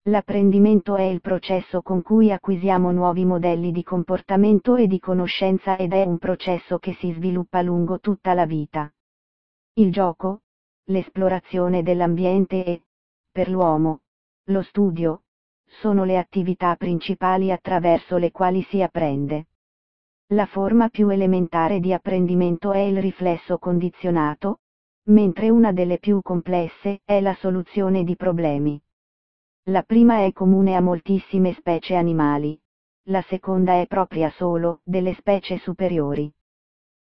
L'apprendimento è il processo con cui acquisiamo nuovi modelli di comportamento e di conoscenza ed è un processo che si sviluppa lungo tutta la vita. Il gioco, l'esplorazione dell'ambiente e, per l'uomo, lo studio, sono le attività principali attraverso le quali si apprende. La forma più elementare di apprendimento è il riflesso condizionato, mentre una delle più complesse è la soluzione di problemi. La prima è comune a moltissime specie animali, la seconda è propria solo delle specie superiori.